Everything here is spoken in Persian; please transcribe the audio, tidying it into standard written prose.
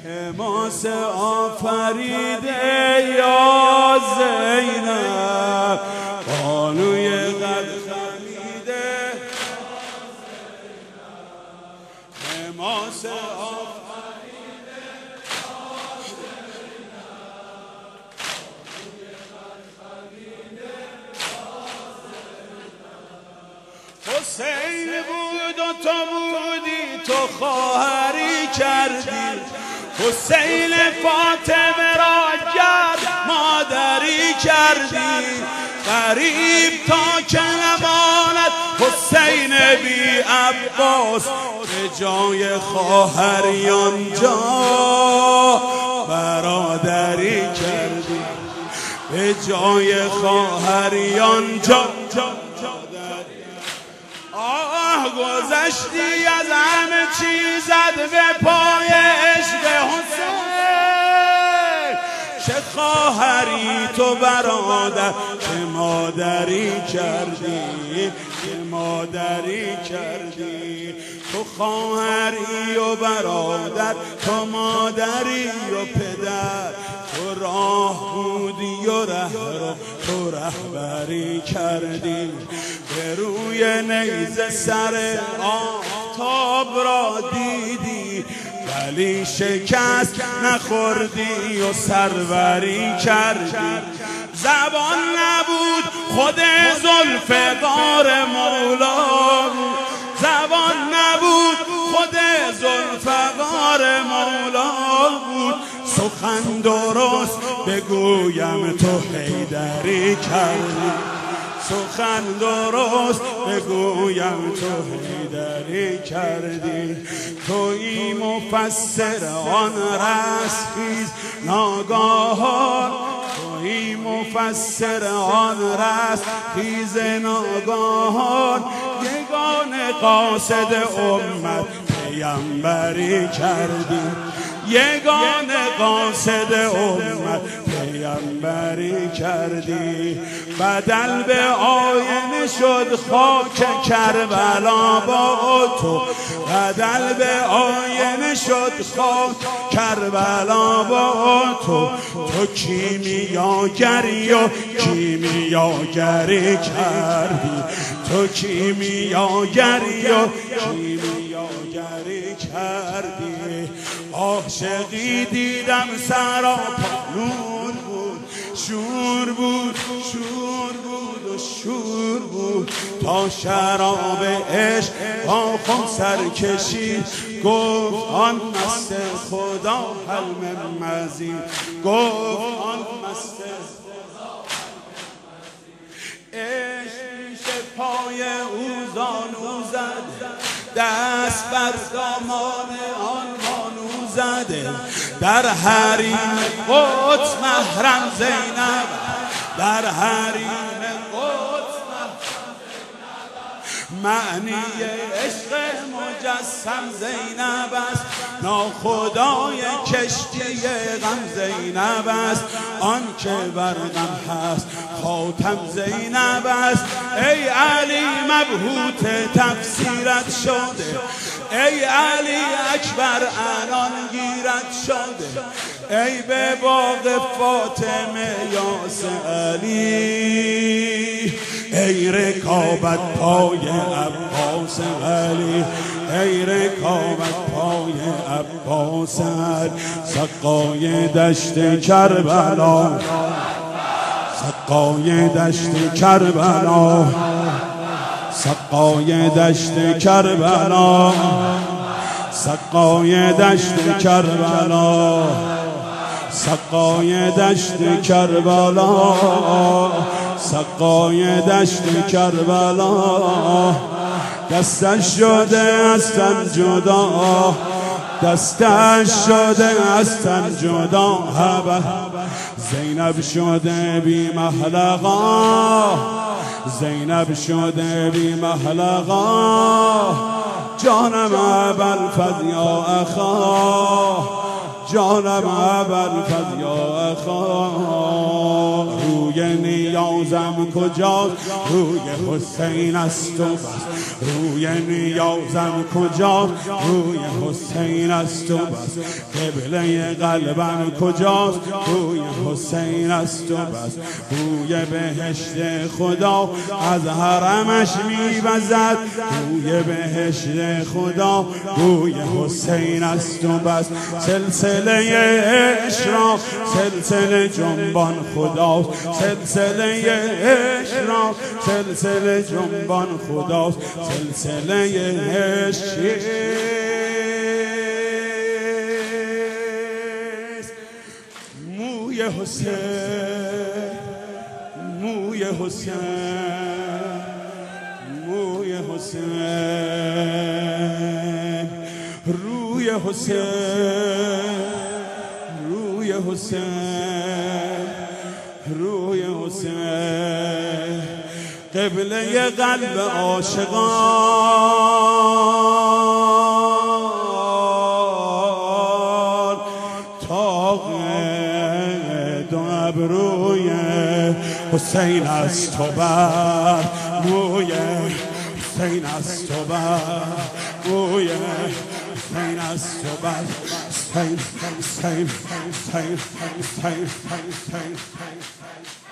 حماس آفریده یا زینب بانوی قد خمیده حماس آفریده حسین بود و تو بودی تو خواهری کردی حسین فاطمه را کرد مادری کردی غریب تا که نماند حسین بی عباس به جای خواهریان جا برادری کردی به جای خواهریان جا گذشتی از همه چیزت به پای عشق حسین چه خواهری تو برادر چه مادری کردی چه مادری کردی تو خواهری و برادر تو مادری و پدر تو راه بودی و رهرو تو رهبری کردی به روی نیزه سر آفتاب را دیدی ولی شکست نخوردی و سروری کردی زبان نبود خود زلفقار مولا زبان نبود خود زلفقار مولا بود سخن درست بگویم تو حیدری کردی سخن درست بگویم تو حیدری کردی تویی مفسر آن رستخیز ناگاهان تویی مفسر آن رستخیز ناگاهان یگانه قاصد امت پیامبری کردی یگانه قاصد امت پیامبری کردی بدل به آینه شد خاک کربلا با تو بدل به آینه شد خاک کربلا با تو تو کیمیاگری و کیمیاگری کردی تو کیمیاگری و کیمیاگری کردی عاشقی دیدم سراپا نور بود شور بود شور بود و شور بود تا شراب عشق با خود سر کشید گفت آن مست خدا حلم مزید گفت آن مست عشق میشه پای او زانو زد دست بر دامان آن بانو زده در حریم قدس محرم زینب در حریم قدس معنی عشق مجسم زینب است ناخدای کشتی غم زینب است آن که بر غم هست خاتم زینب است ای علی مبهوت تفسیرت شده ای علی اکبر انان گیرت شده ای به باغ فاطمه یاس علی ای رکابت پای عباس علی ای رکابت پای عباس علی سقای دشت کربلا سقای دشت کربلا سقای دشت کربلا سقای دشت کربلا سقای دشت کربلا سقای دشت کربلا دستش شده از تن جدا دستش شده از تن جدا زینب شده بی محلقا زینب شده بی محلقا جانم ابوالفضل یا اخا جانم ابوالفضل یا اخا روی نیازم کجاست روی حسین است و بس روی نیازم کجاست؟ روی حسین است و بس. قبله قلبم کجاست؟ روی حسین است و بس. روی بهشت خدا از حرمش میوزد، روی بهشت خدا روی حسین است و بس. سلسله عشق را سلسله جنبان خداست، سلسله عشق را سلسله جنبان خداست، سلسله عشق موی حسین، موی حسین، موی حسین، روی حسین، روی حسین، روی حسین، قبله قلب عاشقان، طاق دو ابروی حسین است و بر موی حسین است و بر موی حسین است و بر حسین حسین حسین حسین حسین حسین